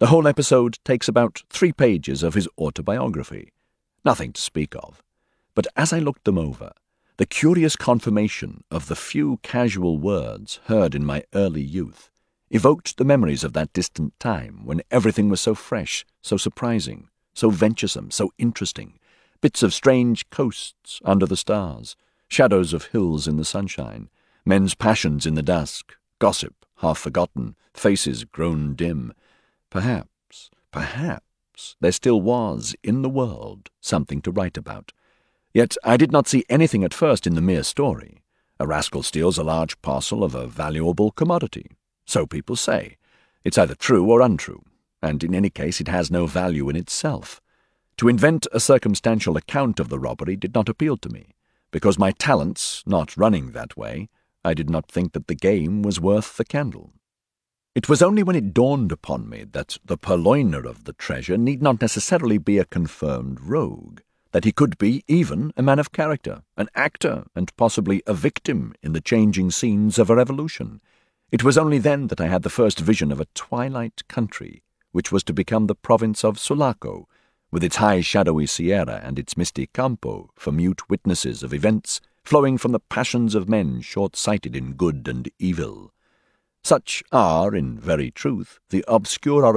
The whole episode takes about 3 pages of his autobiography. Nothing to speak of. But as I looked them over, the curious confirmation of the few casual words heard in my early youth evoked the memories of that distant time when everything was so fresh, so surprising, so venturesome, so interesting. Bits of strange coasts under the stars, shadows of hills in the sunshine, men's passions in the dusk, gossip half forgotten, faces grown dim. Perhaps, there still was in the world something to write about. Yet I did not see anything at first in the mere story. A rascal steals a large parcel of a valuable commodity. So people say. It's either true or untrue, and in any case it has no value in itself. To invent a circumstantial account of the robbery did not appeal to me, because my talents not running that way, I did not think that the game was worth the candle. It was only when it dawned upon me that the purloiner of the treasure need not necessarily be a confirmed rogue, that he could be even a man of character, an actor, and possibly a victim in the changing scenes of a revolution. It was only then that I had the first vision of a twilight country, which was to become the province of Sulaco, with its high shadowy Sierra and its misty Campo for mute witnesses of events flowing from the passions of men short-sighted in good and evil. Such are, in very truth, the obscure